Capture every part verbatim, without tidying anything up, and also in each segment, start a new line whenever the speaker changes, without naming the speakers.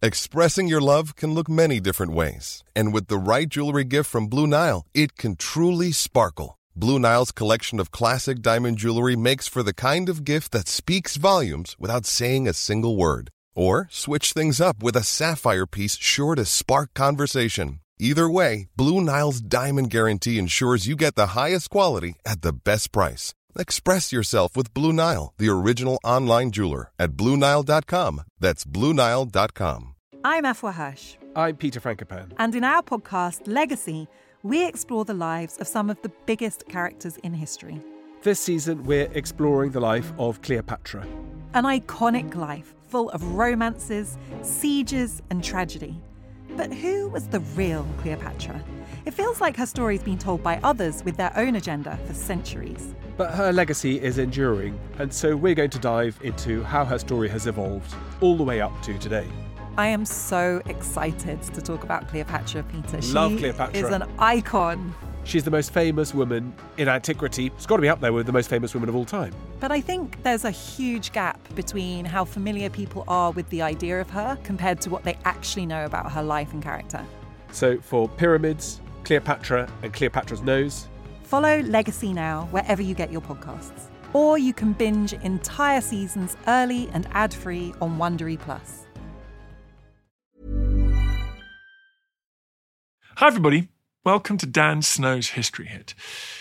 Expressing your love can look many different ways. And with the right jewelry gift from Blue Nile, it can truly sparkle. Blue Nile's collection of classic diamond jewelry makes for the kind of gift that speaks volumes without saying a single word. Or switch things up with a sapphire piece sure to spark conversation. Either way, Blue Nile's Diamond Guarantee ensures you get the highest quality at the best price. Express yourself with Blue Nile, the original online jeweler, at Blue Nile dot com. That's Blue Nile dot com.
I'm Afua Hirsch.
I'm Peter Frankopan.
And in our podcast, Legacy, we explore the lives of some of the biggest characters in history.
This season, we're exploring the life of Cleopatra.
An iconic life full of romances, sieges, and tragedy. But who was the real Cleopatra? It feels like her story's been told by others with their own agenda for centuries.
But her legacy is enduring, and so we're going to dive into how her story has evolved all the way up to today.
I am so excited to talk about Cleopatra, Peter.
Love
she
Cleopatra.
is an icon.
She's the most famous woman in antiquity. It's got to be up there with the most famous women of all time.
But I think there's a huge gap between how familiar people are with the idea of her compared to what they actually know about her life and character.
So for Pyramids, Cleopatra and Cleopatra's Nose,
follow Legacy now wherever you get your podcasts. Or you can binge entire seasons early and ad-free on Wondery Plus.
Hi everybody, welcome to Dan Snow's History Hit.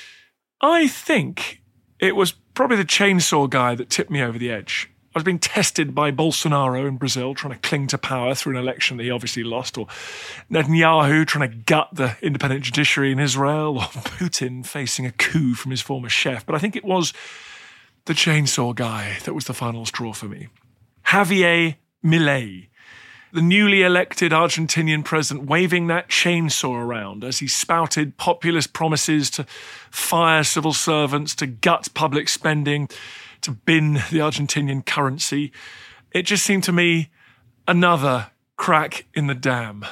I think it was probably the chainsaw guy that tipped me over the edge. I was being tested by Bolsonaro in Brazil, trying to cling to power through an election that he obviously lost, or Netanyahu trying to gut the independent judiciary in Israel, or Putin facing a coup from his former chef. But I think it was the chainsaw guy that was the final straw for me. Javier Milei, the newly elected Argentinian president, waving that chainsaw around as he spouted populist promises to fire civil servants, to gut public spending, to bin the Argentinian currency. It just seemed to me another crack in the dam.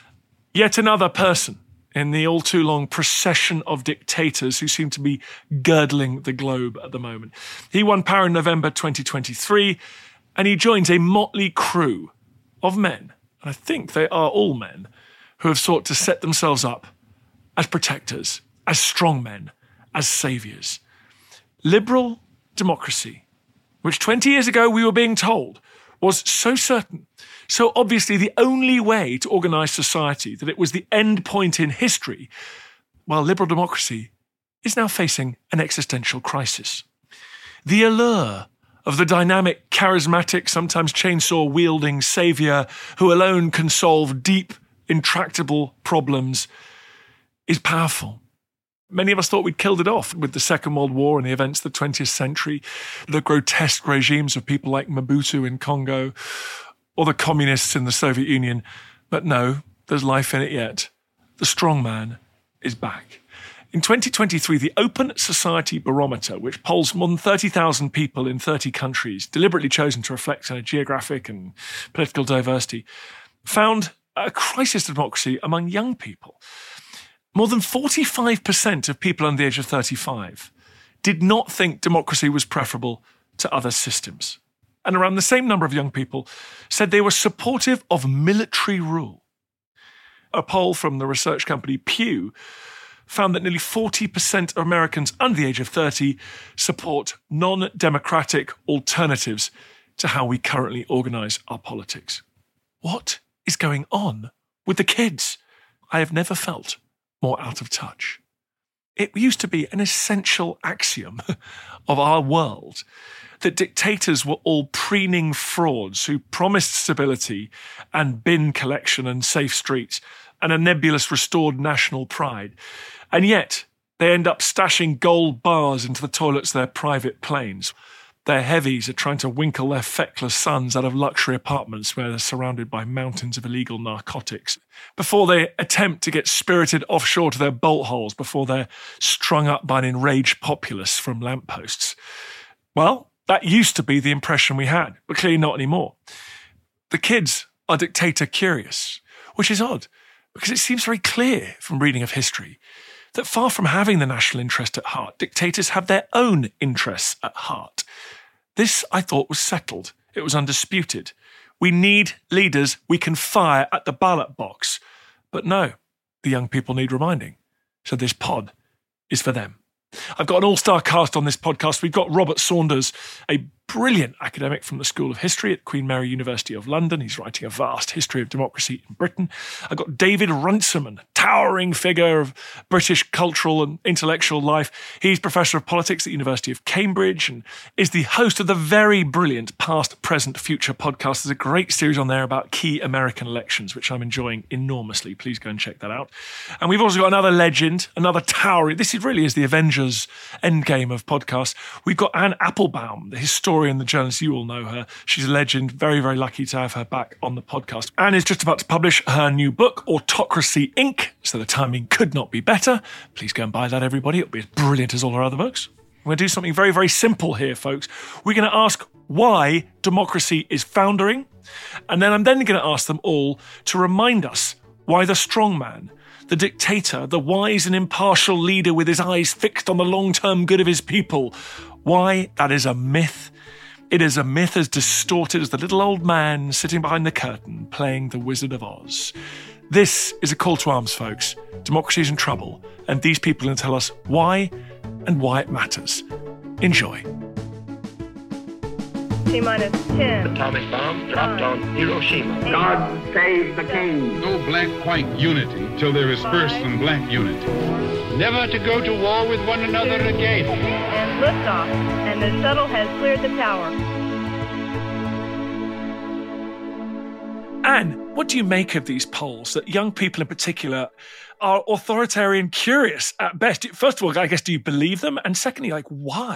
Yet another person in the all too long procession of dictators who seem to be girdling the globe at the moment. He won power in November twenty twenty-three, and he joins a motley crew of men, and I think they are all men, who have sought to set themselves up as protectors, as strongmen, as saviours. Liberal democracy, which twenty years ago we were being told was so certain, so obviously the only way to organise society, that it was the end point in history, while liberal democracy is now facing an existential crisis. The allure of the dynamic, charismatic, sometimes chainsaw-wielding saviour who alone can solve deep, intractable problems is powerful. Many of us thought we'd killed it off with the Second World War and the events of the twentieth century, the grotesque regimes of people like Mobutu in Congo, or the communists in the Soviet Union. But no, there's life in it yet. The strongman is back. In twenty twenty-three, the Open Society Barometer, which polls more than thirty thousand people in thirty countries, deliberately chosen to reflect on a geographic and political diversity, found a crisis of democracy among young people. More than forty-five percent of people under the age of thirty-five did not think democracy was preferable to other systems. And around the same number of young people said they were supportive of military rule. A poll from the research company Pew found that nearly forty percent of Americans under the age of thirty support non-democratic alternatives to how we currently organise our politics. What is going on with the kids? I have never felt more out of touch. It used to be an essential axiom of our world that dictators were all preening frauds who promised stability and bin collection and safe streets and a nebulous restored national pride. And yet, they end up stashing gold bars into the toilets of their private planes. Their heavies are trying to winkle their feckless sons out of luxury apartments where they're surrounded by mountains of illegal narcotics before they attempt to get spirited offshore to their bolt holes before they're strung up by an enraged populace from lampposts. Well, that used to be the impression we had, but clearly not anymore. The kids are dictator curious, which is odd, because it seems very clear from reading of history that far from having the national interest at heart, dictators have their own interests at heart. This, I thought, was settled. It was undisputed. We need leaders we can fire at the ballot box. But no, the young people need reminding. So this pod is for them. I've got an all-star cast on this podcast. We've got Robert Saunders, a brilliant academic from the School of History at Queen Mary University of London. He's writing a vast history of democracy in Britain. I've got David Runciman, towering figure of British cultural and intellectual life. He's Professor of Politics at the University of Cambridge and is the host of the very brilliant Past, Present, Future podcast. There's a great series on there about key American elections, which I'm enjoying enormously. Please go and check that out. And we've also got another legend, another towering, this is really is the Avengers endgame of podcasts. We've got Anne Applebaum, the historian, the journalist. You all know her. She's a legend. Very, very lucky to have her back on the podcast. Anne is just about to publish her new book, Autocracy, Incorporated, so the timing could not be better. Please go and buy that, everybody. It'll be as brilliant as all our other books. We're going to do something very, very simple here, folks. We're going to ask why democracy is foundering, and then I'm then going to ask them all to remind us why the strongman, the dictator, the wise and impartial leader with his eyes fixed on the long-term good of his people, why that is a myth. It is a myth as distorted as the little old man sitting behind the curtain playing the Wizard of Oz. This is a call to arms, folks. Democracy is in trouble, and these people are going to tell us why and why it matters. Enjoy.
T-minus ten.
Atomic bomb dropped
nine,
on Hiroshima.
eight,
God save the king.
No black-white unity till there is first some black unity. Never to go to war with one another again.
And liftoff, and the shuttle has cleared the tower.
Anne, what do you make of these polls that young people in particular are authoritarian curious at best? First of all, I guess, do you believe them? And secondly, like, why?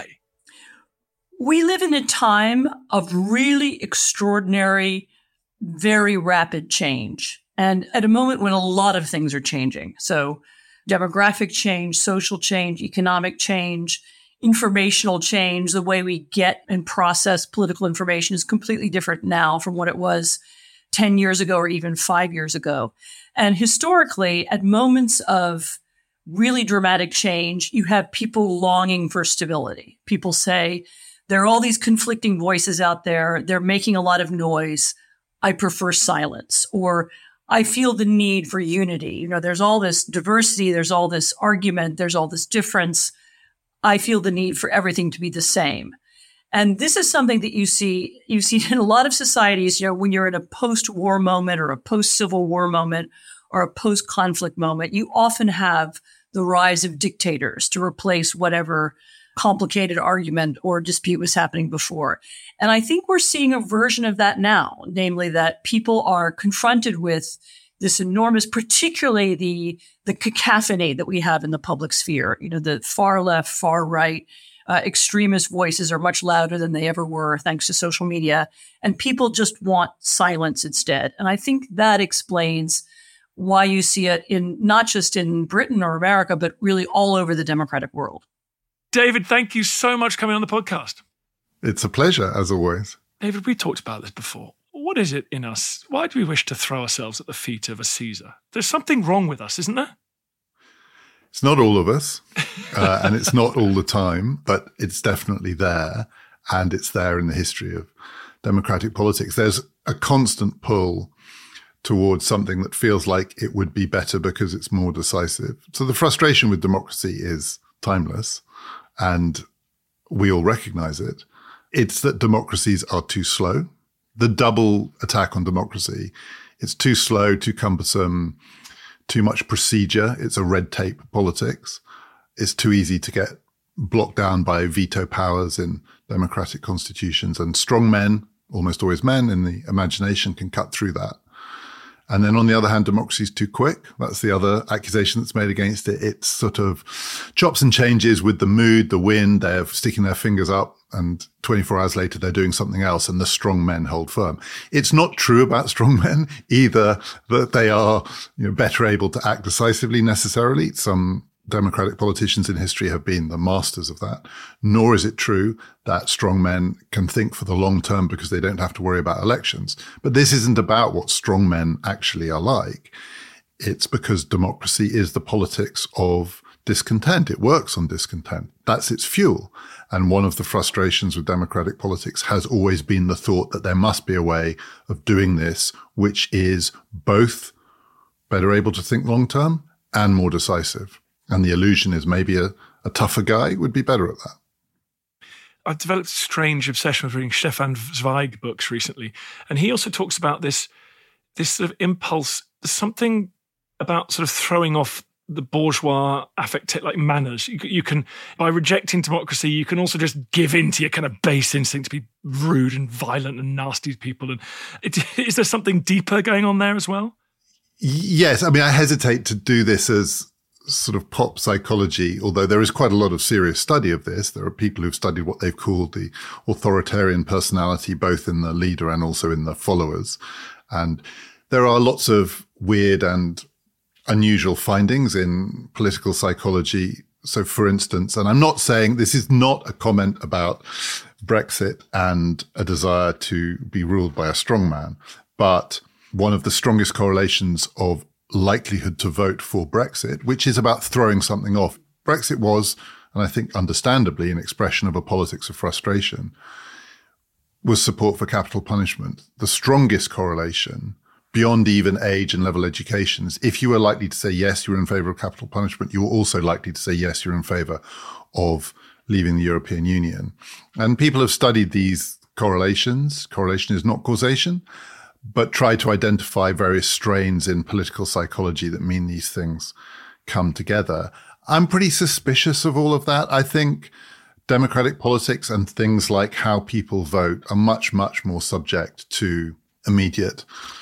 We live in a time of really extraordinary, very rapid change, and at a moment when a lot of things are changing. So demographic change, social change, economic change, informational change, the way we get and process political information is completely different now from what it was ten years ago or even five years ago. And historically, at moments of really dramatic change, you have people longing for stability. People say, there are all these conflicting voices out there. They're making a lot of noise. I prefer silence. Or I feel the need for unity. You know, there's all this diversity. There's all this argument. There's all this difference. I feel the need for everything to be the same. And this is something that you see, you see in a lot of societies, you know, when you're in a post-war moment or a post-Civil War moment or a post-conflict moment, you often have the rise of dictators to replace whatever complicated argument or dispute was happening before. And I think we're seeing a version of that now, namely that people are confronted with this enormous, particularly the, the cacophony that we have in the public sphere. You know, the far left, far right, uh, extremist voices are much louder than they ever were thanks to social media. And people just want silence instead. And I think that explains why you see it in not just in Britain or America, but really all over the democratic world.
David, thank you so much for coming on the podcast.
It's a pleasure, as always.
David, we talked about this before. What is it in us? Why do we wish to throw ourselves at the feet of a Caesar? There's something wrong with us, isn't there?
It's not all of us, uh, and it's not all the time, but it's definitely there, and it's there in the history of democratic politics. There's a constant pull towards something that feels like it would be better because it's more decisive. So the frustration with democracy is timeless, and we all recognize it. It's that democracies are too slow. The double attack on democracy, it's too slow, too cumbersome, too much procedure. It's a red tape politics. It's too easy to get blocked down by veto powers in democratic constitutions. And strong men, almost always men in the imagination, can cut through that. And then on the other hand, democracy is too quick. That's the other accusation that's made against it. It's sort of chops and changes with the mood, the wind. They're sticking their fingers up and twenty-four hours later, they're doing something else and the strong men hold firm. It's not true about strong men either that they are, you know, better able to act decisively necessarily. Some democratic politicians in history have been the masters of that, nor is it true that strong men can think for the long term because they don't have to worry about elections. But this isn't about what strong men actually are like. It's because democracy is the politics of discontent. It works on discontent. That's its fuel. And one of the frustrations with democratic politics has always been the thought that there must be a way of doing this, which is both better able to think long term and more decisive. And the illusion is maybe a, a tougher guy would be better at that.
I've developed a strange obsession with reading Stefan Zweig books recently. And he also talks about this, this sort of impulse, something about sort of throwing off the bourgeois affect, like manners. You, you can, by rejecting democracy, you can also just give in to your kind of base instinct to be rude and violent and nasty to people. And it, is there something deeper going on there as well?
Yes. I mean, I hesitate to do this as sort of pop psychology, although there is quite a lot of serious study of this. There are people who've studied what they've called the authoritarian personality, both in the leader and also in the followers. And there are lots of weird and unusual findings in political psychology. So, for instance, and I'm not saying this is not a comment about Brexit and a desire to be ruled by a strongman, but one of the strongest correlations of likelihood to vote for Brexit, which is about throwing something off. Brexit was, and I think understandably, an expression of a politics of frustration, was support for capital punishment. The strongest correlation beyond even age and level education is if you were likely to say yes, you were in favour of capital punishment, you were also likely to say yes, you're in favour of leaving the European Union. And people have studied these correlations. Correlation is not causation, but try to identify various strains in political psychology that mean these things come together. I'm pretty suspicious of all of that. I think democratic politics and things like how people vote are much, much more subject to immediate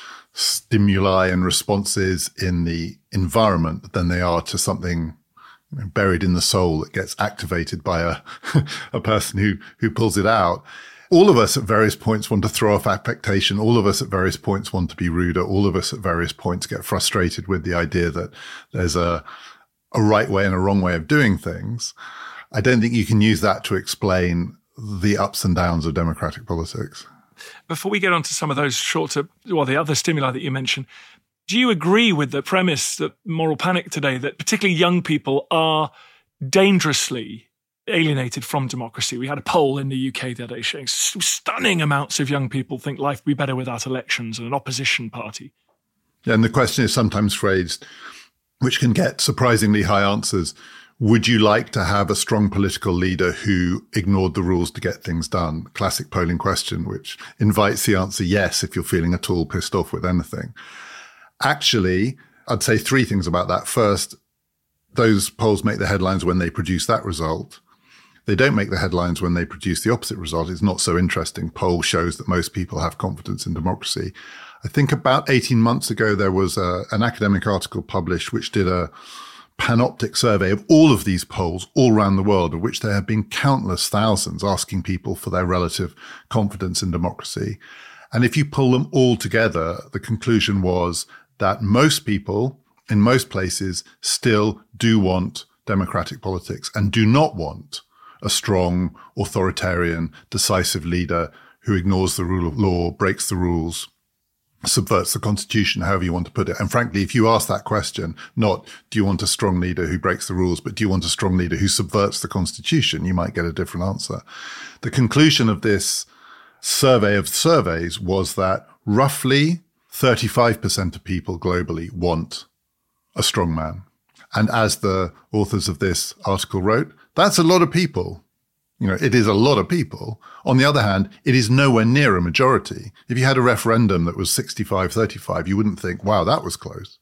stimuli and responses in the environment than they are to something you know, buried in the soul that gets activated by a, a person who, who pulls it out. All of us at various points want to throw off affectation. All of us at various points want to be ruder. All of us at various points get frustrated with the idea that there's a, a right way and a wrong way of doing things. I don't think you can use that to explain the ups and downs of democratic politics.
Before we get on to some of those shorter, well, the other stimuli that you mentioned, do you agree with the premise that moral panic today, that particularly young people are dangerously alienated from democracy? We had a poll in the U K the other day showing stunning amounts of young people think life would be better without elections and an opposition party.
Yeah, and the question is sometimes phrased, which can get surprisingly high answers. Would you like to have a strong political leader who ignored the rules to get things done? Classic polling question, which invites the answer yes if you're feeling at all pissed off with anything. Actually, I'd say three things about that. First, those polls make the headlines when they produce that result. They don't make the headlines when they produce the opposite result. It's not so interesting. Poll shows that most people have confidence in democracy. I think about eighteen months ago, there was a, an academic article published which did a panoptic survey of all of these polls all around the world, of which there have been countless thousands, asking people for their relative confidence in democracy. And if you pull them all together, the conclusion was that most people in most places still do want democratic politics and do not want a strong, authoritarian, decisive leader who ignores the rule of law, breaks the rules, subverts the constitution, however you want to put it. And frankly, if you ask that question, not do you want a strong leader who breaks the rules, but do you want a strong leader who subverts the constitution, you might get a different answer. The conclusion of this survey of surveys was that roughly thirty-five percent of people globally want a strong man. And as the authors of this article wrote, that's a lot of people. You know, it is a lot of people. On the other hand, it is nowhere near a majority. If you had a referendum that was sixty-five thirty-five, you wouldn't think, wow, that was close.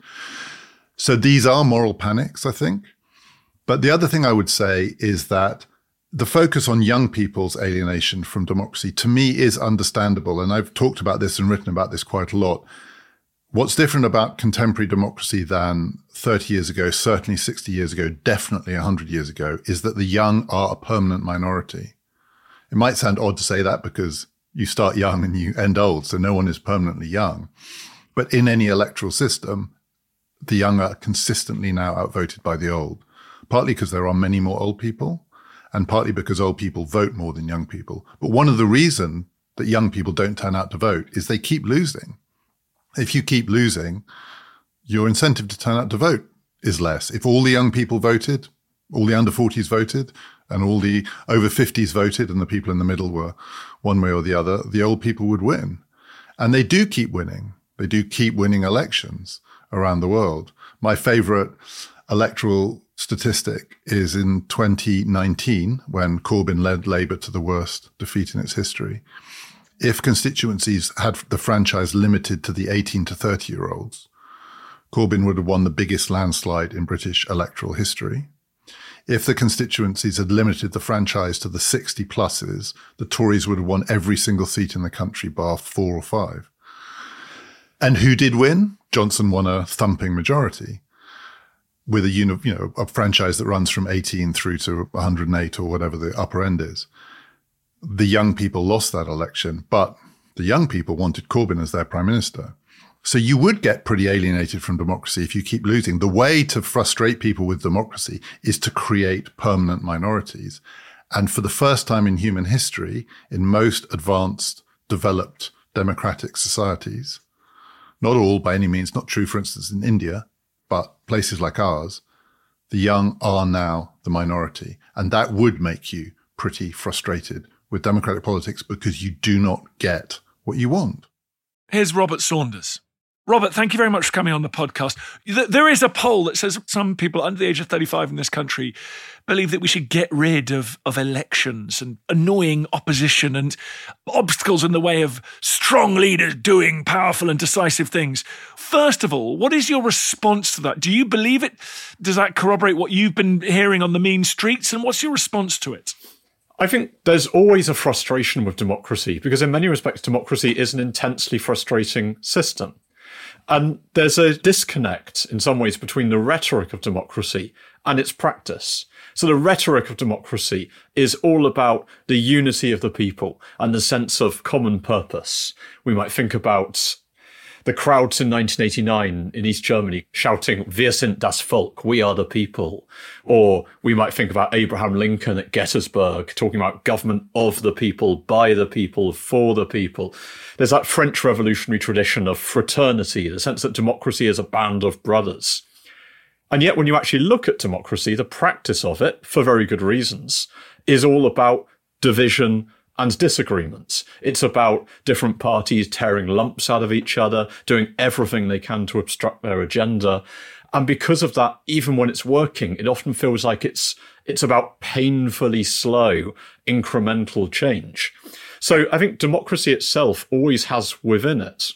So these are moral panics, I think. But the other thing I would say is that the focus on young people's alienation from democracy, to me, is understandable. And I've talked about this and written about this quite a lot. What's different about contemporary democracy than thirty years ago, certainly sixty years ago, definitely one hundred years ago, is that the young are a permanent minority. It might sound odd to say that because you start young and you end old, so no one is permanently young. But in any electoral system, the young are consistently now outvoted by the old, partly because there are many more old people and partly because old people vote more than young people. But one of the reasons that young people don't turn out to vote is they keep losing. If you keep losing, your incentive to turn out to vote is less. If all the young people voted, all the under forties voted and all the over fifties voted and the people in the middle were one way or the other, the old people would win. And they do keep winning. They do keep winning elections around the world. My favorite electoral statistic is in twenty nineteen, when Corbyn led Labour to the worst defeat in its history. If constituencies had the franchise limited to the eighteen to thirty year olds, Corbyn would have won the biggest landslide in British electoral history. If the constituencies had limited the franchise to the sixty pluses, the Tories would have won every single seat in the country, bar four or five. And who did win? Johnson won a thumping majority with a you know a franchise that runs from eighteen through to one hundred eight or whatever the upper end is. The young people lost that election, but the young people wanted Corbyn as their prime minister. So you would get pretty alienated from democracy if you keep losing. The way to frustrate people with democracy is to create permanent minorities. And for the first time in human history, in most advanced, developed democratic societies, not all by any means, not true, for instance, in India, but places like ours, the young are now the minority. And that would make you pretty frustrated with democratic politics because you do not get what you want.
Here's Robert Saunders. Robert, thank you very much for coming on the podcast. There is a poll that says some people under the age of thirty-five in this country believe that we should get rid of, of elections and annoying opposition and obstacles in the way of strong leaders doing powerful and decisive things. First of all, what is your response to that? Do you believe it? Does that corroborate what you've been hearing on the mean streets? And what's your response to it?
I think there's always a frustration with democracy because in many respects, democracy is an intensely frustrating system. And there's a disconnect in some ways between the rhetoric of democracy and its practice. So the rhetoric of democracy is all about the unity of the people and the sense of common purpose. We might think about the crowds in nineteen eighty-nine in East Germany shouting, "Wir sind das Volk," we are the people. Or we might think about Abraham Lincoln at Gettysburg talking about government of the people, by the people, for the people. There's that French revolutionary tradition of fraternity, the sense that democracy is a band of brothers. And yet when you actually look at democracy, the practice of it, for very good reasons, is all about division and disagreements. It's about different parties tearing lumps out of each other, doing everything they can to obstruct their agenda. And because of that, even when it's working, it often feels like it's it's about painfully slow, incremental change. So I think democracy itself always has within it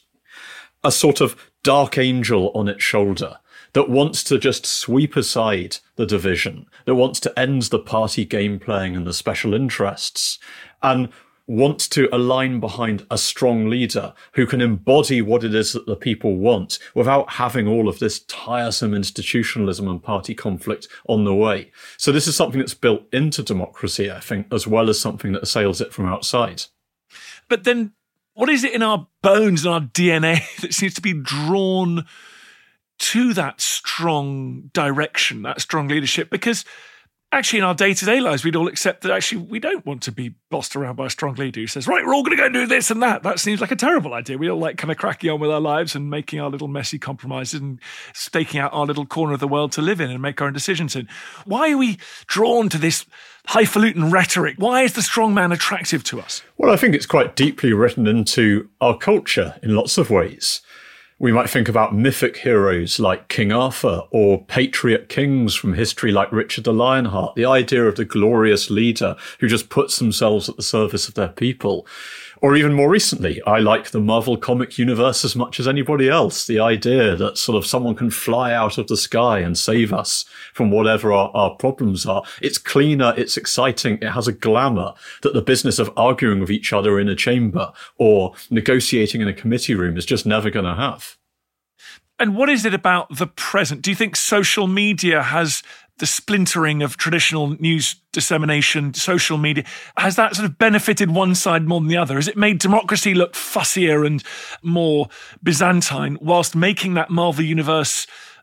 a sort of dark angel on its shoulder that wants to just sweep aside the division, that wants to end the party game playing and the special interests, and wants to align behind a strong leader who can embody what it is that the people want without having all of this tiresome institutionalism and party conflict on the way. So this is something that's built into democracy, I think, as well as something that assails it from outside.
But then what is it in our bones and our D N A that seems to be drawn to that strong direction, that strong leadership? Because actually in our day-to-day lives, we'd all accept that actually we don't want to be bossed around by a strong leader who says, right, we're all going to go do this and that. That seems like a terrible idea. We all like kind of cracking on with our lives and making our little messy compromises and staking out our little corner of the world to live in and make our own decisions in. Why are we drawn to this highfalutin rhetoric? Why is the strong man attractive to us?
Well, I think it's quite deeply written into our culture in lots of ways. We might think about mythic heroes like King Arthur or patriot kings from history like Richard the Lionheart, the idea of the glorious leader who just puts themselves at the service of their people. Or even more recently, I like the Marvel comic universe as much as anybody else. The idea that sort of someone can fly out of the sky and save us from whatever our, our problems are. It's cleaner, it's exciting, it has a glamour that the business of arguing with each other in a chamber or negotiating in a committee room is just never going to have.
And what is it about the present? Do you think social media has the splintering of traditional news dissemination, social media, has that sort of benefited one side more than the other? Has it made democracy look fussier and more Byzantine whilst making that Marvel Universe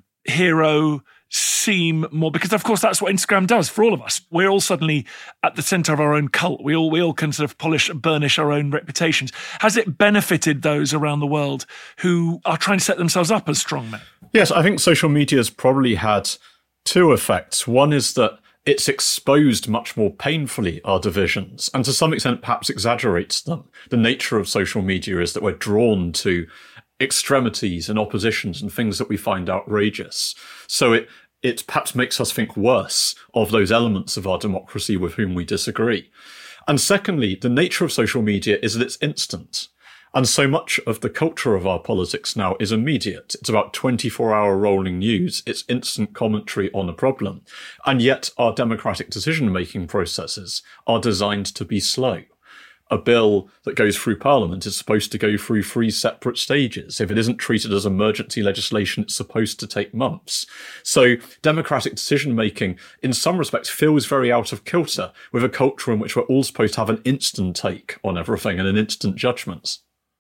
hero seem more, because of course that's what Instagram does for all of us. We're all suddenly at the centre of our own cult. We all we all can sort of polish and burnish our own reputations. Has it benefited those around the world who are trying to set themselves up as strong men?
Yes, I think social media has probably had two effects. One is that it's exposed much more painfully our divisions, and to some extent perhaps exaggerates them. The nature of social media is that we're drawn to extremities and oppositions and things that we find outrageous. So it it perhaps makes us think worse of those elements of our democracy with whom we disagree. And secondly, the nature of social media is that it's instant. And so much of the culture of our politics now is immediate. It's about twenty-four hour rolling news. It's instant commentary on a problem. And yet our democratic decision-making processes are designed to be slow. A bill that goes through Parliament is supposed to go through three separate stages. If it isn't treated as emergency legislation, it's supposed to take months. So democratic decision-making, in some respects, feels very out of kilter with a culture in which we're all supposed to have an instant take on everything and an instant judgment.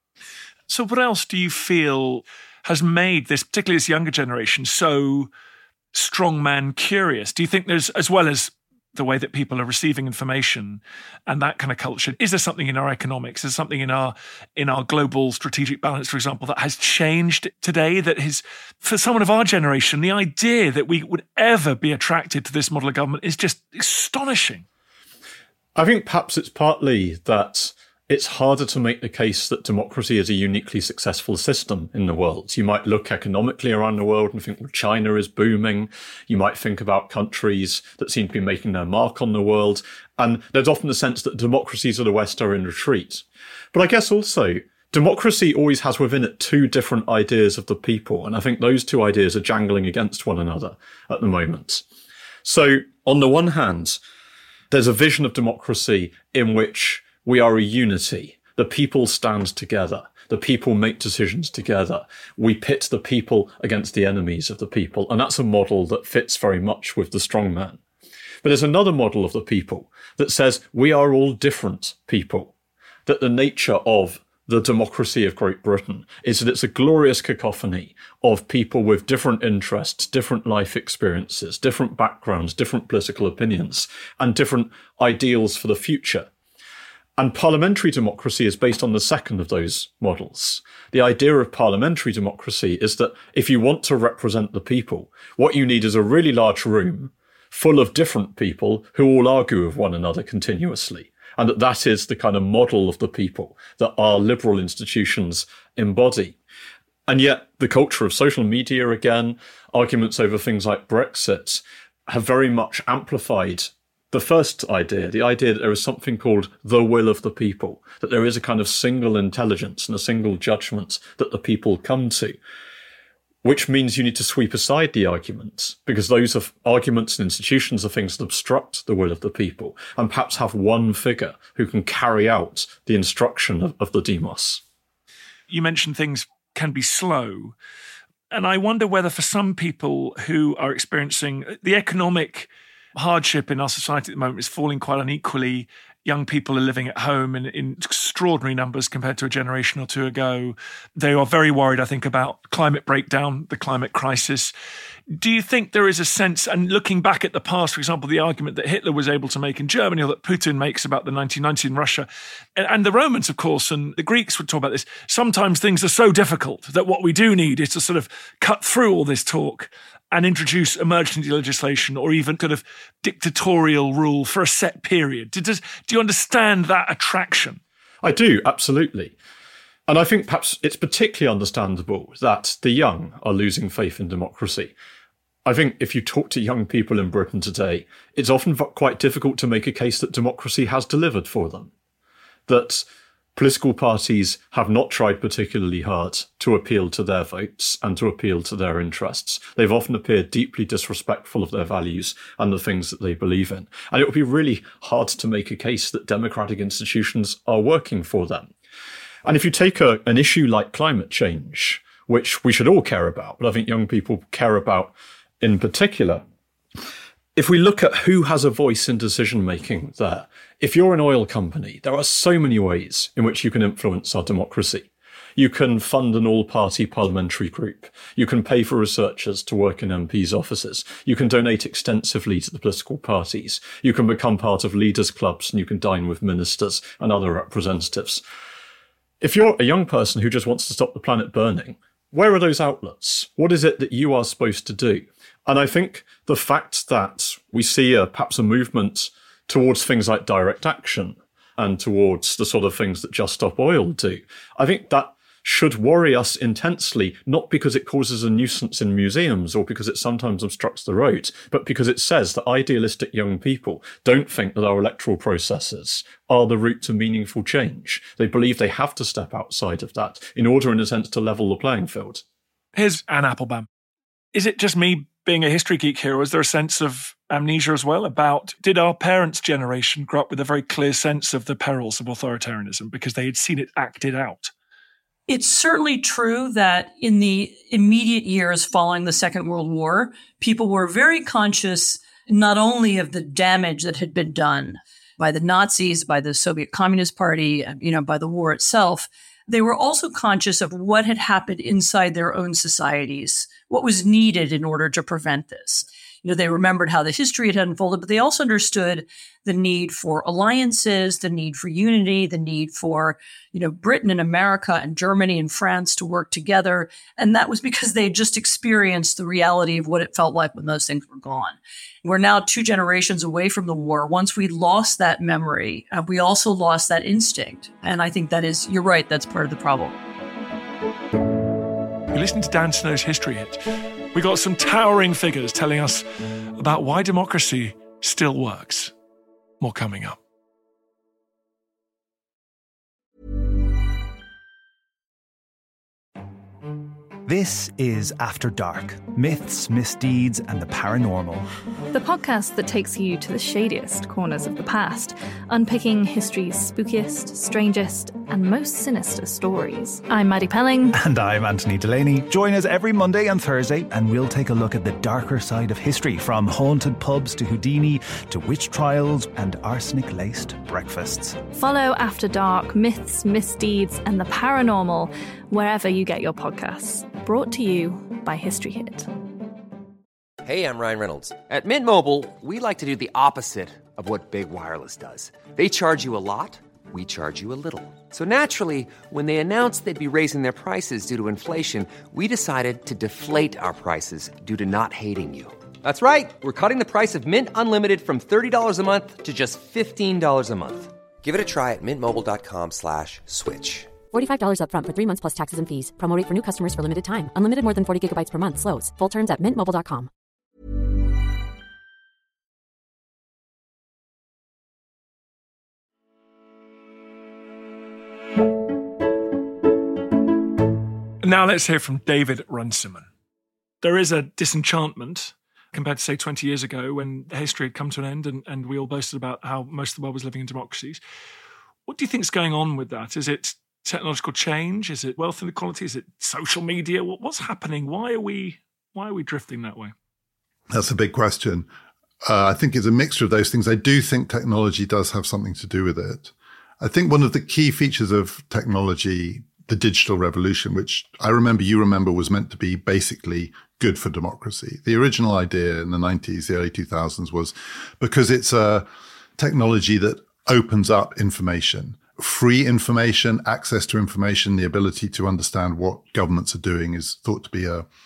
So what else do you feel has made this, particularly this younger generation, so strongman curious? Do you think there's, as well as the way that people are receiving information and that kind of culture, is there something in our economics, is there something in our in our global strategic balance, for example, that has changed today, that is, for someone of our generation, the idea that we would ever be attracted to this model of government is just astonishing?
I think perhaps it's partly that it's harder to make the case that democracy is a uniquely successful system in the world. You might look economically around the world and think, well, China is booming. You might think about countries that seem to be making their mark on the world. And there's often the sense that democracies of the West are in retreat. But I guess also, democracy always has within it two different ideas of the people. And I think those two ideas are jangling against one another at the moment. So on the one hand, there's a vision of democracy in which we are a unity. The people stand together. The people make decisions together. We pit the people against the enemies of the people. And that's a model that fits very much with the strongman. But there's another model of the people that says we are all different people. That the nature of the democracy of Great Britain is that it's a glorious cacophony of people with different interests, different life experiences, different backgrounds, different political opinions, and different ideals for the future. And parliamentary democracy is based on the second of those models. The idea of parliamentary democracy is that if you want to represent the people, what you need is a really large room full of different people who all argue with one another continuously. And that that is the kind of model of the people that our liberal institutions embody. And yet the culture of social media, again, arguments over things like Brexit, have very much amplified the first idea, the idea that there is something called the will of the people, that there is a kind of single intelligence and a single judgment that the people come to, which means you need to sweep aside the arguments, because those are arguments and institutions are things that obstruct the will of the people, and perhaps have one figure who can carry out the instruction of, of the demos.
You mentioned things can be slow, and I wonder whether for some people who are experiencing the economic hardship in our society at the moment is falling quite unequally. Young people are living at home in, in extraordinary numbers compared to a generation or two ago. They are very worried, I think, about climate breakdown, the climate crisis. Do you think there is a sense, and looking back at the past, for example, the argument that Hitler was able to make in Germany or that Putin makes about the nineteen ninety in Russia, and, and the Romans, of course, and the Greeks would talk about this, sometimes things are so difficult that what we do need is to sort of cut through all this talk and introduce emergency legislation or even kind of dictatorial rule for a set period. Does, do you understand that attraction?
I do, absolutely. And I think perhaps it's particularly understandable that the young are losing faith in democracy. I think if you talk to young people in Britain today, it's often quite difficult to make a case that democracy has delivered for them. That political parties have not tried particularly hard to appeal to their votes and to appeal to their interests. They've often appeared deeply disrespectful of their values and the things that they believe in. And it would be really hard to make a case that democratic institutions are working for them. And if you take a, an issue like climate change, which we should all care about, but I think young people care about in particular, if we look at who has a voice in decision-making there, if you're an oil company, there are so many ways in which you can influence our democracy. You can fund an all-party parliamentary group. You can pay for researchers to work in M Ps' offices. You can donate extensively to the political parties. You can become part of leaders' clubs and you can dine with ministers and other representatives. If you're a young person who just wants to stop the planet burning, where are those outlets? What is it that you are supposed to do? And I think the fact that we see a, perhaps a movement towards things like direct action and towards the sort of things that Just Stop Oil do, I think that should worry us intensely, not because it causes a nuisance in museums or because it sometimes obstructs the road, but because it says that idealistic young people don't think that our electoral processes are the route to meaningful change. They believe they have to step outside of that in order, in a sense, to level the playing field.
Here's Anne Applebaum. Is it just me being a history geek here, or is there a sense of amnesia as well about, did our parents' generation grow up with a very clear sense of the perils of authoritarianism because they had seen it acted out?
It's certainly true that in the immediate years following the Second World War, people were very conscious not only of the damage that had been done by the Nazis, by the Soviet Communist Party, you know, by the war itself, they were also conscious of what had happened inside their own societies, what was needed in order to prevent this. You know, they remembered how the history had unfolded, but they also understood the need for alliances, the need for unity, the need for, you know, Britain and America and Germany and France to work together. And that was because they had just experienced the reality of what it felt like when those things were gone. We're now two generations away from the war. Once we lost that memory, uh, we also lost that instinct. And I think that is, you're right, that's part of the problem.
You listen to Dan Snow's History Hit. We got some towering figures telling us about why democracy still works. More coming up.
This is After Dark, myths, misdeeds, and the paranormal.
The podcast that takes you to the shadiest corners of the past, unpicking history's spookiest, strangest, and most sinister stories. I'm Maddie Pelling.
And I'm Anthony Delaney. Join us every Monday and Thursday, and we'll take a look at the darker side of history, from haunted pubs to Houdini, to witch trials and arsenic-laced breakfasts.
Follow After Dark, myths, misdeeds, and the paranormal wherever you get your podcasts. Brought to you by History Hit.
Hey, I'm Ryan Reynolds. At Mint Mobile, we like to do the opposite of what Big Wireless does. They charge you a lot, we charge you a little. So naturally, when they announced they'd be raising their prices due to inflation, we decided to deflate our prices due to not hating you. That's right. We're cutting the price of Mint Unlimited from thirty dollars a month to just fifteen dollars a month. Give it a try at mintmobile.com slash switch.
forty-five dollars up front for three months plus taxes and fees. Promo rate for new customers for limited time. Unlimited more than forty gigabytes per month. Slows full terms at mint mobile dot com.
Now let's hear from David Runciman. There is a disenchantment compared to, say, twenty years ago when history had come to an end and, and we all boasted about how most of the world was living in democracies. What do you think is going on with that? Is it technological change? Is it wealth inequality? Is it social media? What's happening? Why are we why are we drifting that way?
That's a big question. Uh, I think it's a mixture of those things. I do think technology does have something to do with it. I think one of the key features of technology, the digital revolution, which I remember you remember was meant to be basically good for democracy. The original idea in the nineties, the early two thousands was because it's a technology that opens up information. Free information, access to information, the ability to understand what governments are doing is thought to be a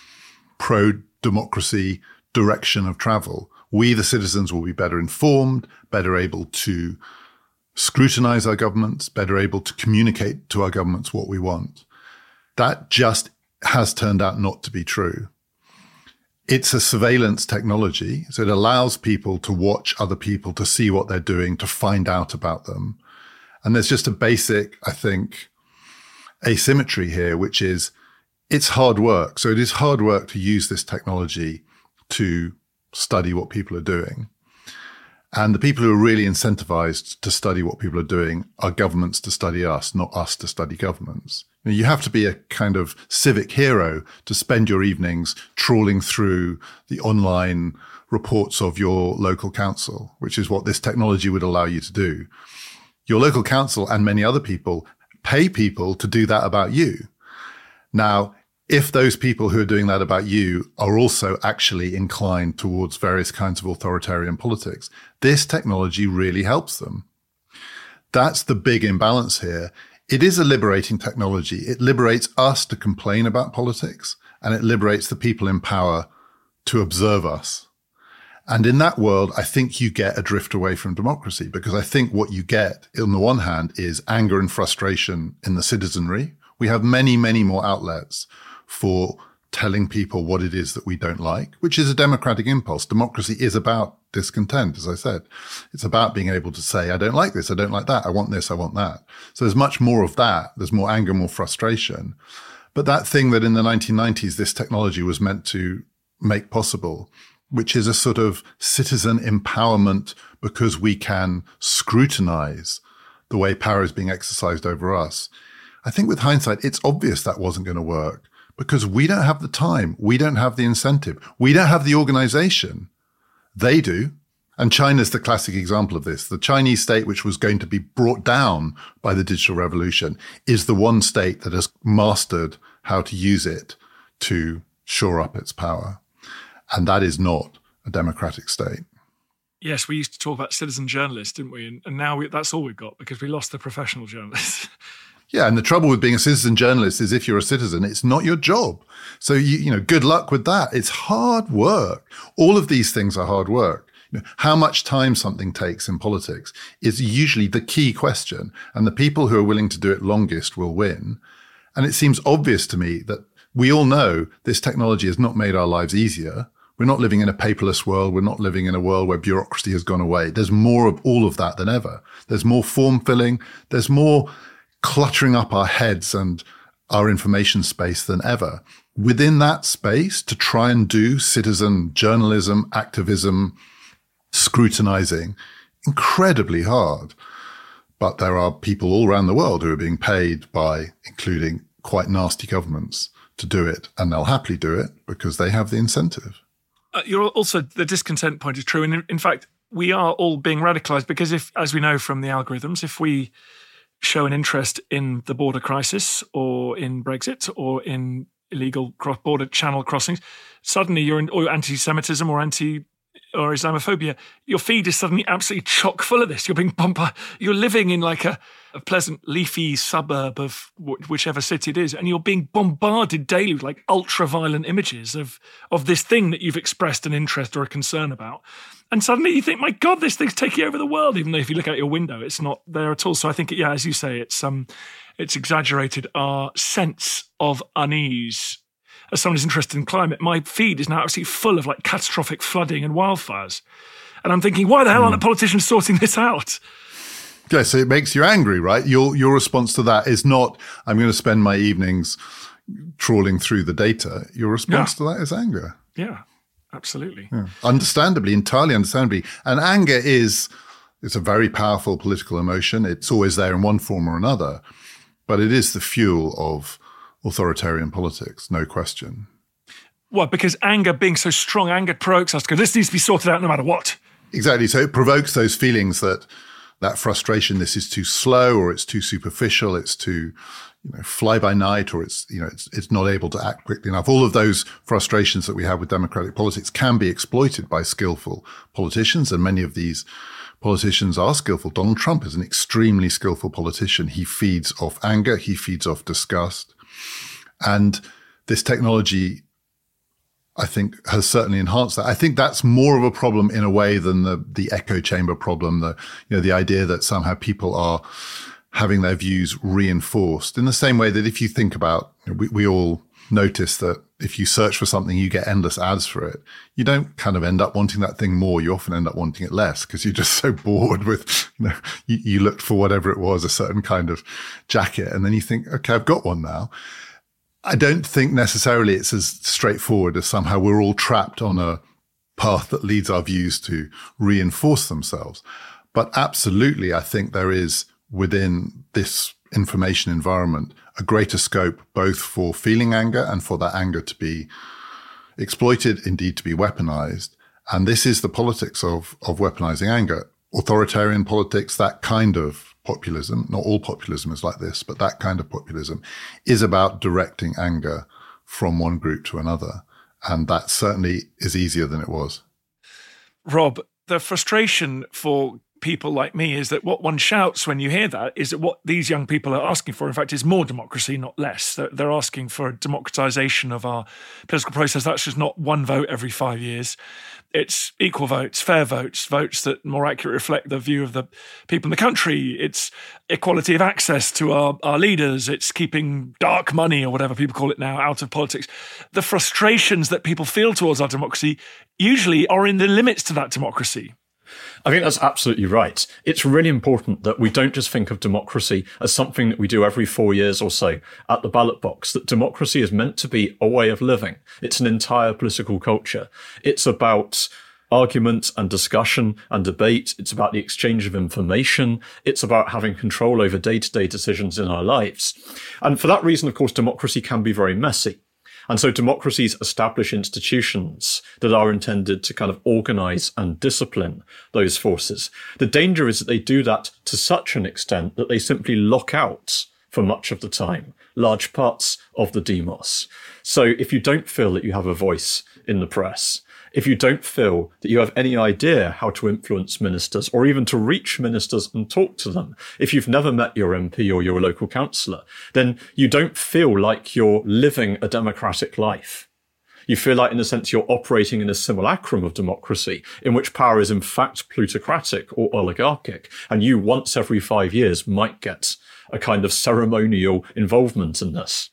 pro-democracy direction of travel. We, the citizens, will be better informed, better able to scrutinize our governments, better able to communicate to our governments what we want. That just has turned out not to be true. It's a surveillance technology, so it allows people to watch other people, to see what they're doing, to find out about them. And there's just a basic, I think, asymmetry here, which is it's hard work. So it is hard work to use this technology to study what people are doing. And the people who are really incentivized to study what people are doing are governments to study us, not us to study governments. You know, you have to be a kind of civic hero to spend your evenings trawling through the online reports of your local council, which is what this technology would allow you to do. Your local council and many other people pay people to do that about you. Now, if those people who are doing that about you are also actually inclined towards various kinds of authoritarian politics, this technology really helps them. That's the big imbalance here. It is a liberating technology. It liberates us to complain about politics, and it liberates the people in power to observe us. And in that world, I think you get a drift away from democracy, because I think what you get, on the one hand, is anger and frustration in the citizenry. We have many, many more outlets for telling people what it is that we don't like, which is a democratic impulse. Democracy is about discontent, as I said. It's about being able to say, I don't like this, I don't like that, I want this, I want that. So there's much more of that. There's more anger, more frustration. But that thing that in the nineteen nineties, this technology was meant to make possible, which is a sort of citizen empowerment because we can scrutinize the way power is being exercised over us. I think with hindsight, it's obvious that wasn't going to work because we don't have the time. We don't have the incentive. We don't have the organization. They do. And China's the classic example of this. The Chinese state, which was going to be brought down by the digital revolution, is the one state that has mastered how to use it to shore up its power. And that is not a democratic state.
Yes, we used to talk about citizen journalists, didn't we? And, and now we, that's all we've got because we lost the professional journalists.
Yeah, and the trouble with being a citizen journalist is if you're a citizen, it's not your job. So, you, you know, good luck with that. It's hard work. All of these things are hard work. You know, how much time something takes in politics is usually the key question. And the people who are willing to do it longest will win. And it seems obvious to me that we all know this technology has not made our lives easier. We're not living in a paperless world. We're not living in a world where bureaucracy has gone away. There's more of all of that than ever. There's more form filling. There's more cluttering up our heads and our information space than ever. Within that space, to try and do citizen journalism, activism, scrutinizing, incredibly hard. But there are people all around the world who are being paid by, including quite nasty governments, to do it, and they'll happily do it because they have the incentive.
Uh, you're also, the discontent point is true. And in, in fact, we are all being radicalized because if, as we know from the algorithms, if we show an interest in the border crisis or in Brexit or in illegal cross-border channel crossings, suddenly you're in or anti-Semitism or anti or Islamophobia, your feed is suddenly absolutely chock full of this. You're being bombarded. You're living in like a, a pleasant, leafy suburb of w- whichever city it is, and you're being bombarded daily with like ultra-violent images of of this thing that you've expressed an interest or a concern about. And suddenly you think, my God, this thing's taking over the world, even though if you look out your window, it's not there at all. So I think, yeah, as you say, it's um, it's exaggerated our sense of unease. As someone who's interested in climate, my feed is now absolutely full of like catastrophic flooding and wildfires. And I'm thinking, why the hell aren't the politicians sorting this out?
Yeah, so it makes you angry, right? Your your response to that is not, I'm going to spend my evenings trawling through the data. Your response yeah. to that is anger.
Yeah, absolutely.
Yeah. Understandably, entirely understandably. And anger is, it's a very powerful political emotion. It's always there in one form or another. But it is the fuel of authoritarian politics, no question.
Well, because anger being so strong, anger provokes us to go, this needs to be sorted out no matter what.
Exactly. So it provokes those feelings that that frustration, this is too slow or it's too superficial, it's too, you know, fly by night, or it's, you know, it's, it's not able to act quickly enough. All of those frustrations that we have with democratic politics can be exploited by skillful politicians. And many of these politicians are skillful. Donald Trump is an extremely skillful politician. He feeds off anger. He feeds off disgust. And this technology, I think, has certainly enhanced that. I think that's more of a problem in a way than the the echo chamber problem, the you know the idea that somehow people are having their views reinforced. In the same way that if you think about, you know, we, we all notice that if you search for something, you get endless ads for it. You don't kind of end up wanting that thing more. You often end up wanting it less because you're just so bored with, you know, you, you looked for whatever it was, a certain kind of jacket, and then you think, okay, I've got one now. I don't think necessarily it's as straightforward as somehow we're all trapped on a path that leads our views to reinforce themselves. But absolutely, I think there is within this information environment a greater scope both for feeling anger and for that anger to be exploited, indeed to be weaponized. And this is the politics of, of weaponizing anger. Authoritarian politics, that kind of populism, not all populism is like this, but that kind of populism is about directing anger from one group to another. And that certainly is easier than it was.
Rob, the frustration for people like me is that what one shouts when you hear that is that what these young people are asking for, in fact, is more democracy, not less. They're, they're asking for a democratization of our political process. That's just not one vote every five years. It's equal votes, fair votes, votes that more accurately reflect the view of the people in the country. It's equality of access to our, our leaders. It's keeping dark money, or whatever people call it now, out of politics. The frustrations that people feel towards our democracy usually are in the limits to that democracy.
I think that's absolutely right. It's really important that we don't just think of democracy as something that we do every four years or so at the ballot box, that democracy is meant to be a way of living. It's an entire political culture. It's about argument and discussion and debate. It's about the exchange of information. It's about having control over day-to-day decisions in our lives. And for that reason, of course, democracy can be very messy. And so democracies establish institutions that are intended to kind of organize and discipline those forces. The danger is that they do that to such an extent that they simply lock out, for much of the time, large parts of the demos. So if you don't feel that you have a voice in the press, if you don't feel that you have any idea how to influence ministers or even to reach ministers and talk to them, if you've never met your M P or your local councillor, then you don't feel like you're living a democratic life. You feel like, in a sense, you're operating in a simulacrum of democracy in which power is in fact plutocratic or oligarchic, and you once every five years might get a kind of ceremonial involvement in this.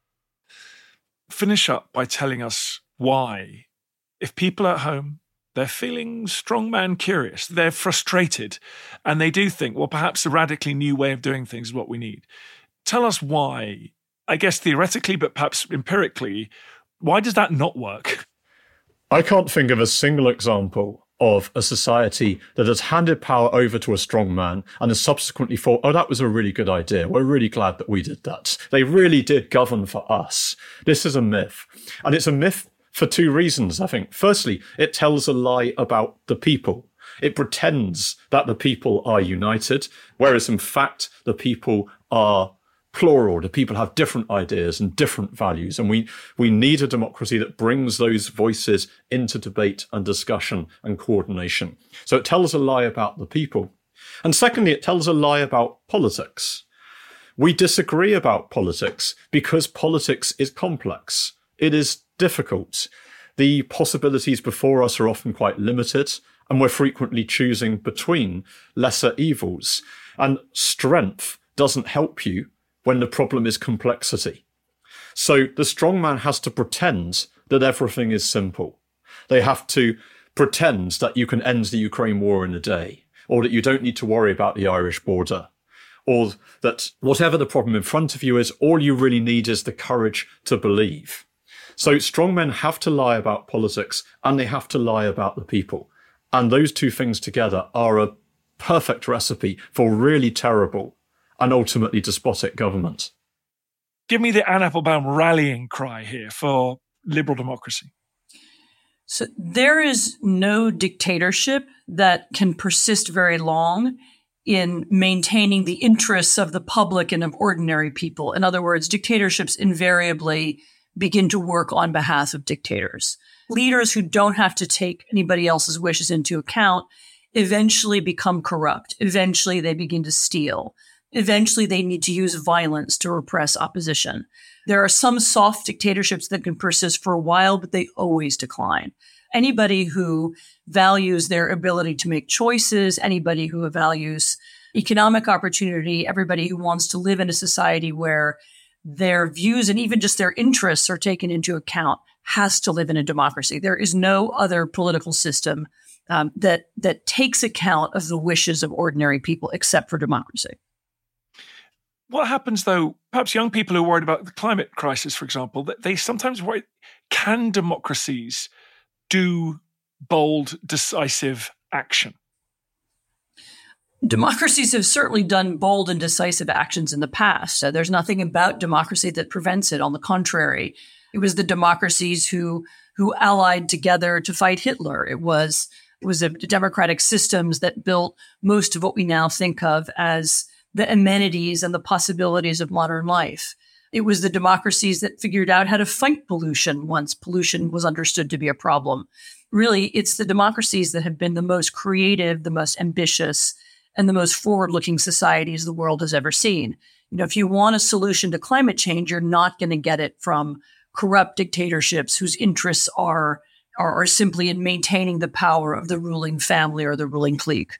Finish up by telling us why, if people at home, they're feeling strongman curious, they're frustrated, and they do think, well, perhaps a radically new way of doing things is what we need. Tell us why, I guess theoretically, but perhaps empirically, why does that not work?
I can't think of a single example of a society that has handed power over to a strong man and has subsequently thought, oh, that was a really good idea. We're really glad that we did that. They really did govern for us. This is a myth. And it's a myth for two reasons, I think. Firstly, it tells a lie about the people. It pretends that the people are united, whereas in fact, the people are plural. The people have different ideas and different values. And we, we need a democracy that brings those voices into debate and discussion and coordination. So it tells a lie about the people. And secondly, it tells a lie about politics. We disagree about politics because politics is complex. It is difficult. The possibilities before us are often quite limited, and we're frequently choosing between lesser evils. And strength doesn't help you when the problem is complexity. So the strong man has to pretend that everything is simple. They have to pretend that you can end the Ukraine war in a day, or that you don't need to worry about the Irish border, or that whatever the problem in front of you is, all you really need is the courage to believe. So strong men have to lie about politics and they have to lie about the people. And those two things together are a perfect recipe for really terrible and ultimately despotic government.
Give me the Anne Applebaum rallying cry here for liberal democracy.
So there is no dictatorship that can persist very long in maintaining the interests of the public and of ordinary people. In other words, dictatorships invariably begin to work on behalf of dictators. Leaders who don't have to take anybody else's wishes into account eventually become corrupt. Eventually they begin to steal. Eventually they need to use violence to repress opposition. There are some soft dictatorships that can persist for a while, but they always decline. Anybody who values their ability to make choices, anybody who values economic opportunity, everybody who wants to live in a society where their views and even just their interests are taken into account has to live in a democracy. There is no other political system um, that that takes account of the wishes of ordinary people except for democracy.
What happens, though, perhaps young people who are worried about the climate crisis, for example, that they sometimes worry, can democracies do bold, decisive action?
Democracies have certainly done bold and decisive actions in the past. So there's nothing about democracy that prevents it. On the contrary, it was the democracies who who allied together to fight Hitler. It was it was the democratic systems that built most of what we now think of as the amenities and the possibilities of modern life. It was the democracies that figured out how to fight pollution once pollution was understood to be a problem. Really, it's the democracies that have been the most creative, the most ambitious, and the most forward-looking societies the world has ever seen. You know, if you want a solution to climate change, you're not going to get it from corrupt dictatorships whose interests are, are, are simply in maintaining the power of the ruling family or the ruling clique.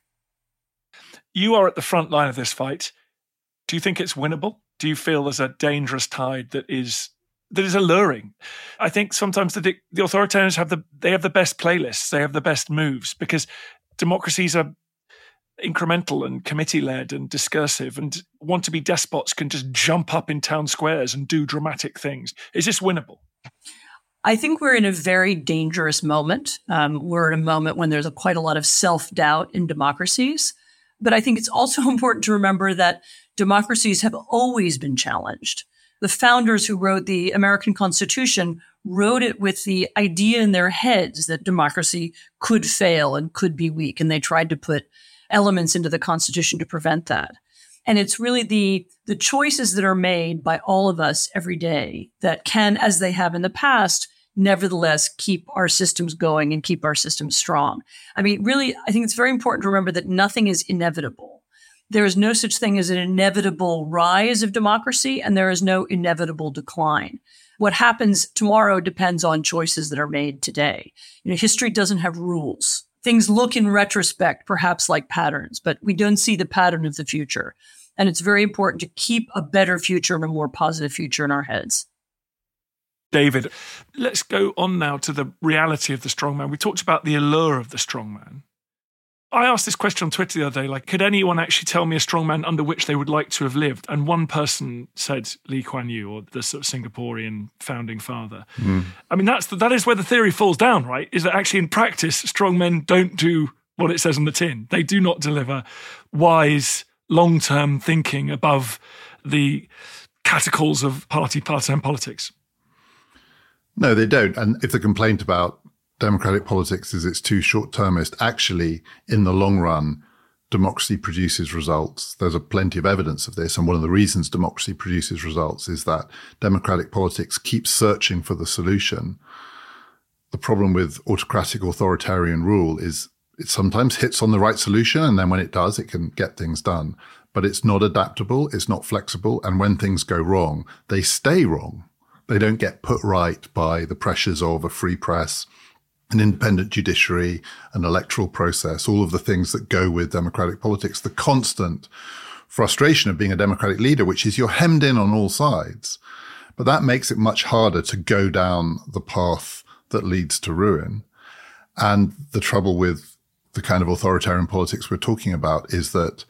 You are at the front line of this fight. Do you think it's winnable? Do you feel there's a dangerous tide that is that is alluring? I think sometimes the the authoritarians have the they have the best playlists, they have the best moves, because democracies are incremental and committee-led and discursive, and want to be despots can just jump up in town squares and do dramatic things. Is this winnable?
I think we're in a very dangerous moment. Um, we're in a moment when there's a, quite a lot of self-doubt in democracies. But I think it's also important to remember that democracies have always been challenged. The founders who wrote the American Constitution wrote it with the idea in their heads that democracy could fail and could be weak. And they tried to put elements into the Constitution to prevent that. And it's really the, the choices that are made by all of us every day that can, as they have in the past, nevertheless keep our systems going and keep our systems strong. I mean, really, I think it's very important to remember that nothing is inevitable. There is no such thing as an inevitable rise of democracy, and there is no inevitable decline. What happens tomorrow depends on choices that are made today. You know, history doesn't have rules. Things look in retrospect, perhaps like patterns, but we don't see the pattern of the future. And it's very important to keep a better future and a more positive future in our heads.
David, let's go on now to the reality of the strongman. We talked about the allure of the strongman. I asked this question on Twitter the other day, like, could anyone actually tell me a strongman under which they would like to have lived? And one person said Lee Kuan Yew, or the sort of Singaporean founding father. Mm. I mean, that's the, that is where the theory falls down, right? Is that actually in practice, strongmen don't do what it says on the tin. They do not deliver wise, long-term thinking above the catacalls of party partisan politics.
No, they don't. And if the complaint about democratic politics is it's too short-termist, actually, in the long run, democracy produces results. There's a plenty of evidence of this. And one of the reasons democracy produces results is that democratic politics keeps searching for the solution. The problem with autocratic authoritarian rule is it sometimes hits on the right solution. And then when it does, it can get things done. But it's not adaptable. It's not flexible. And when things go wrong, they stay wrong. They don't get put right by the pressures of a free press, an independent judiciary, an electoral process, all of the things that go with democratic politics. The constant frustration of being a democratic leader, which is you're hemmed in on all sides. But that makes it much harder to go down the path that leads to ruin. And the trouble with the kind of authoritarian politics we're talking about is that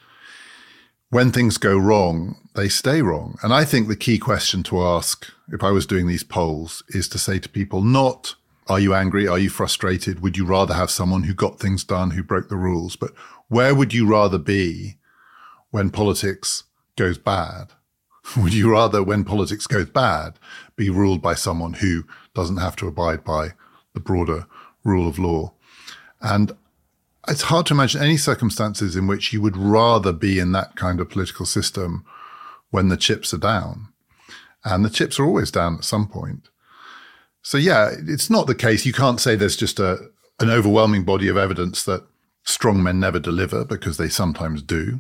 when things go wrong, they stay wrong. And I think the key question to ask, if I was doing these polls, is to say to people, not, are you angry? Are you frustrated? Would you rather have someone who got things done, who broke the rules? But where would you rather be when politics goes bad? Would you rather, when politics goes bad, be ruled by someone who doesn't have to abide by the broader rule of law? And it's hard to imagine any circumstances in which you would rather be in that kind of political system when the chips are down. And the chips are always down at some point. So yeah, it's not the case. You can't say there's just a an overwhelming body of evidence that strong men never deliver, because they sometimes do.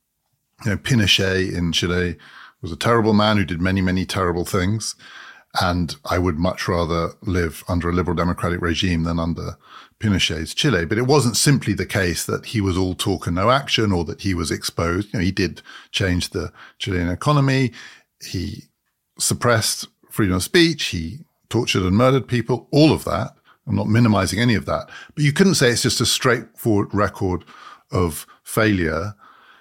You know, Pinochet in Chile was a terrible man who did many, many terrible things. And I would much rather live under a liberal democratic regime than under Pinochet's Chile. But it wasn't simply the case that he was all talk and no action, or that he was exposed. You know, he did change the Chilean economy. He suppressed freedom of speech. He tortured and murdered people, all of that. I'm not minimizing any of that. But you couldn't say it's just a straightforward record of failure.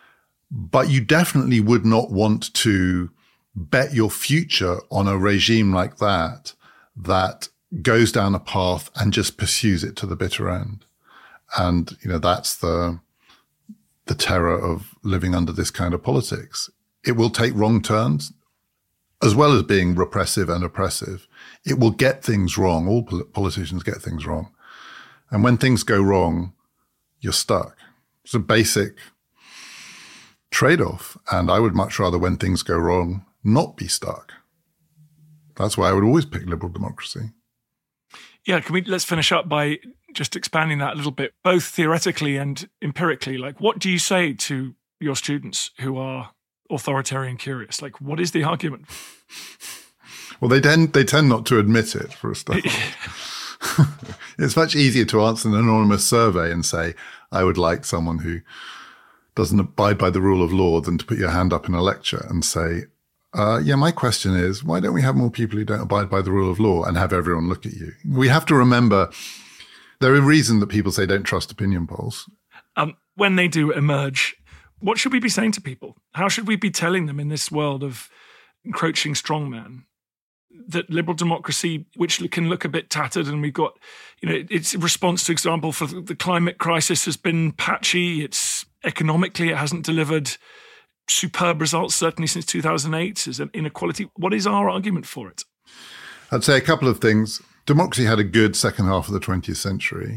But you definitely would not want to bet your future on a regime like that, that goes down a path and just pursues it to the bitter end. And, you know, that's the, the terror of living under this kind of politics. It will take wrong turns, as well as being repressive and oppressive. It will get things wrong. All pol- politicians get things wrong. And when things go wrong, you're stuck. It's a basic trade-off. And I would much rather, when things go wrong, not be stuck. that's why I would always pick liberal democracy.
Yeah, can we let's finish up by just expanding that a little bit, both theoretically and empirically. Like, what do you say to your students who are authoritarian curious? Like, what is the argument?
Well, they tend they tend not to admit it, for a start. It's much easier to answer an anonymous survey and say, I would like someone who doesn't abide by the rule of law, than to put your hand up in a lecture and say, uh, yeah, my question is, why don't we have more people who don't abide by the rule of law and have everyone look at you? We have to remember there are reasons that people say don't trust opinion polls.
Um, when they do emerge, what should we be saying to people? How should we be telling them in this world of encroaching strongman that liberal democracy, which can look a bit tattered, and we've got, you know, its response, for example, for the climate crisis has been patchy. It's economically, it hasn't delivered superb results, certainly since two thousand eight, as an inequality. What is our argument for it?
I'd say a couple of things. Democracy had a good second half of the twentieth century,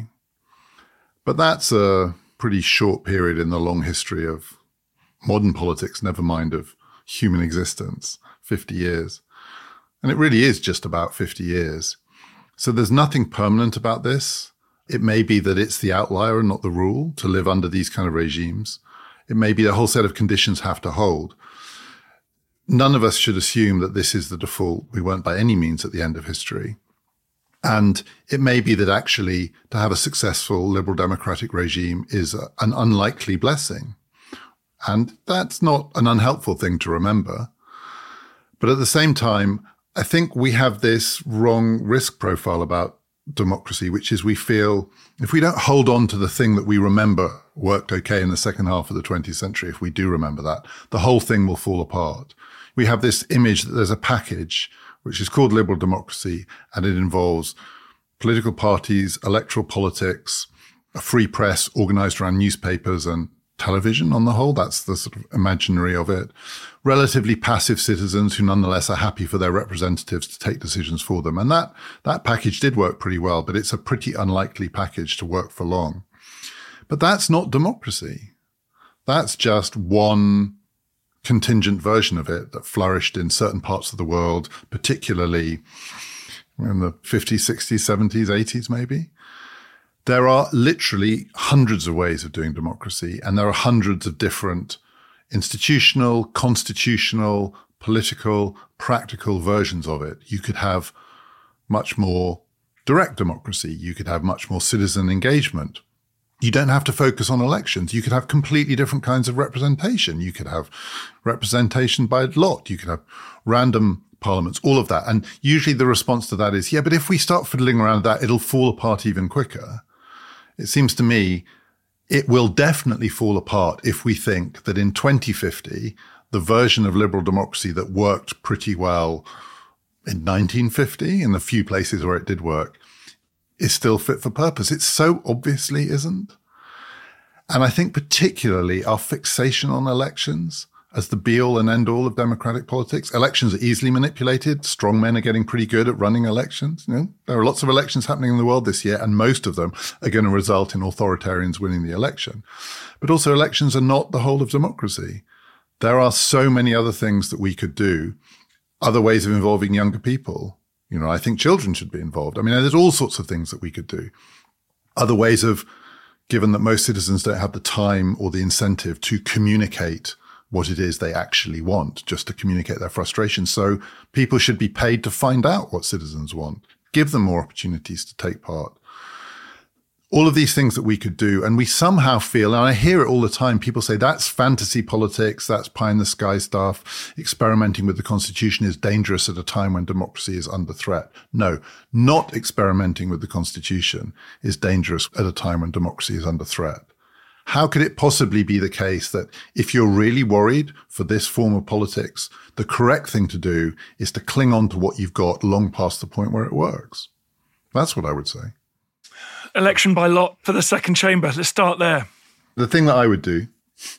but that's a pretty short period in the long history of modern politics, never mind of human existence, fifty years. And it really is just about fifty years. So there's nothing permanent about this. It may be that it's the outlier and not the rule to live under these kind of regimes. It may be a whole set of conditions have to hold. None of us should assume that this is the default. We weren't by any means at the end of history. And it may be that actually to have a successful liberal democratic regime is a, an unlikely blessing. And that's not an unhelpful thing to remember. But at the same time, I think we have this wrong risk profile about democracy, which is we feel if we don't hold on to the thing that we remember worked okay in the second half of the twentieth century, if we do remember that, the whole thing will fall apart. We have this image that there's a package which is called liberal democracy, and it involves political parties, electoral politics, a free press organized around newspapers and television on the whole. That's the sort of imaginary of it. Relatively passive citizens who nonetheless are happy for their representatives to take decisions for them. And that, that package did work pretty well, but it's a pretty unlikely package to work for long. But that's not democracy. That's just one contingent version of it that flourished in certain parts of the world, particularly in the fifties, sixties, seventies, eighties, maybe. There are literally hundreds of ways of doing democracy, and there are hundreds of different institutional, constitutional, political, practical versions of it. You could have much more direct democracy. You could have much more citizen engagement. You don't have to focus on elections. You could have completely different kinds of representation. You could have representation by lot. You could have random parliaments, all of that. And usually the response to that is, yeah, but if we start fiddling around with that, it'll fall apart even quicker. It seems to me it will definitely fall apart if we think that in twenty fifty, the version of liberal democracy that worked pretty well in nineteen fifty, in the few places where it did work, is still fit for purpose. It so obviously isn't. And I think particularly our fixation on elections as the be-all and end-all of democratic politics. Elections are easily manipulated. Strong men are getting pretty good at running elections. You know, there are lots of elections happening in the world this year, and most of them are going to result in authoritarians winning the election. But also elections are not the whole of democracy. There are so many other things that we could do, other ways of involving younger people. You know, I think children should be involved. I mean, there's all sorts of things that we could do. Other ways of, given that most citizens don't have the time or the incentive to communicate what it is they actually want, just to communicate their frustration. So people should be paid to find out what citizens want, give them more opportunities to take part. All of these things that we could do, and we somehow feel, and I hear it all the time, people say that's fantasy politics, that's pie in the sky stuff, experimenting with the Constitution is dangerous at a time when democracy is under threat. No, not experimenting with the Constitution is dangerous at a time when democracy is under threat. How could it possibly be the case that if you're really worried for this form of politics, the correct thing to do is to cling on to what you've got long past the point where it works? That's what I would say.
Election by lot for the second chamber. Let's start there.
The thing that I would do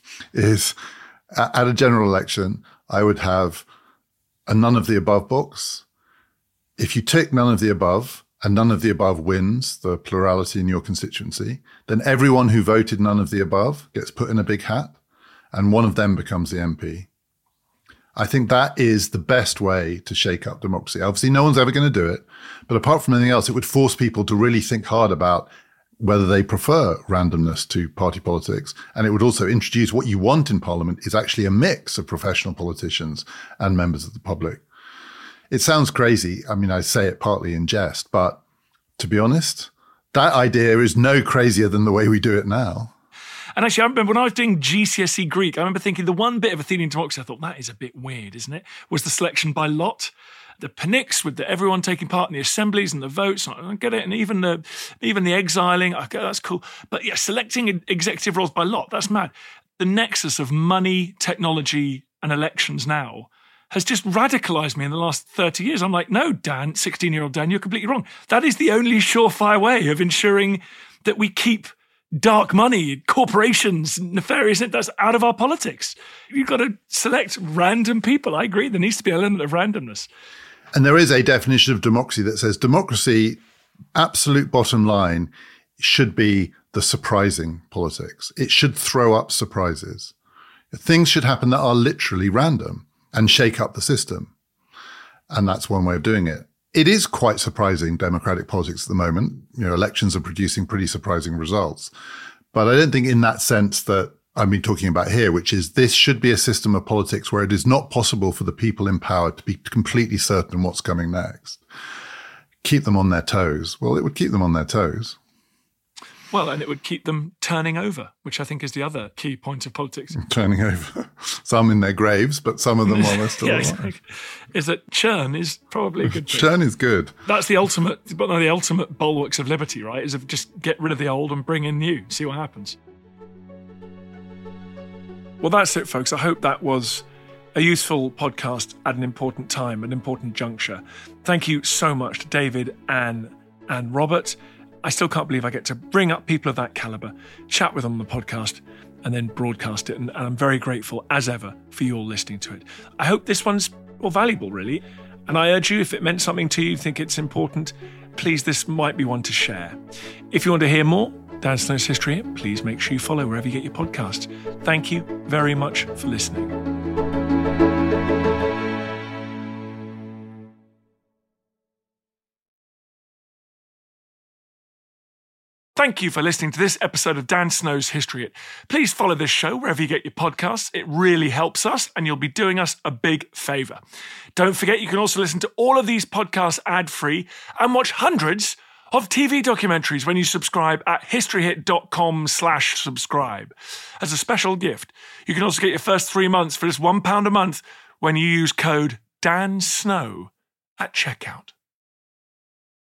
is at a general election, I would have a none of the above box. If you tick none of the above, and none of the above wins the plurality in your constituency, then everyone who voted none of the above gets put in a big hat, and one of them becomes the M P. I think that is the best way to shake up democracy. Obviously, no one's ever going to do it. But apart from anything else, it would force people to really think hard about whether they prefer randomness to party politics. And it would also introduce what you want in Parliament is actually a mix of professional politicians and members of the public. It sounds crazy. I mean, I say it partly in jest, but to be honest, that idea is no crazier than the way we do it now.
And actually, I remember when I was doing G C S E Greek, I remember thinking the one bit of Athenian democracy I thought, that is a bit weird, isn't it? Was the selection by lot. The panics with the, everyone taking part in the assemblies and the votes. I don't get it. And even the even the exiling, okay, that's cool. But yeah, selecting executive roles by lot, that's mad. The nexus of money, technology, and elections now has just radicalised me in the last thirty years. I'm like, no, Dan, sixteen-year-old Dan, you're completely wrong. That is the only surefire way of ensuring that we keep dark money, corporations, nefarious, that's out of our politics. You've got to select random people. I agree. There needs to be an element of randomness.
And there is a definition of democracy that says democracy, absolute bottom line, should be the surprising politics. It should throw up surprises. Things should happen that are literally random and shake up the system. And that's one way of doing it. It is quite surprising, democratic politics at the moment. You know, elections are producing pretty surprising results. But I don't think in that sense that I've been talking about here, which is this should be a system of politics where it is not possible for the people in power to be completely certain what's coming next. Keep them on their toes. Well, it would keep them on their toes.
Well, and it would keep them turning over, which I think is the other key point of politics.
Turning over. Some in their graves, but some of them are still
yeah,
alive.
Exactly. Is that churn is probably a good thing.
Churn is good.
That's the ultimate, but no, the ultimate bulwarks of liberty, right? Is of just get rid of the old and bring in new, see what happens. Well, that's it, folks. I hope that was a useful podcast at an important time, an important juncture. Thank you so much to David, Anne, and Robert. I still can't believe I get to bring up people of that calibre, chat with them on the podcast, and then broadcast it. And, and I'm very grateful, as ever, for you all listening to it. I hope this one's more valuable, really. And I urge you, if it meant something to you, think it's important, please, this might be one to share. If you want to hear more, Dan Snow's History, please make sure you follow wherever you get your podcasts. Thank you very much for listening. Thank you for listening to this episode of Dan Snow's History Hit. Please follow this show wherever you get your podcasts. It really helps us, and you'll be doing us a big favour. Don't forget, you can also listen to all of these podcasts ad-free and watch hundreds of T V documentaries when you subscribe at historyhit.com slash subscribe. As a special gift, you can also get your first three months for just one pound a month when you use code DANSNOW at checkout.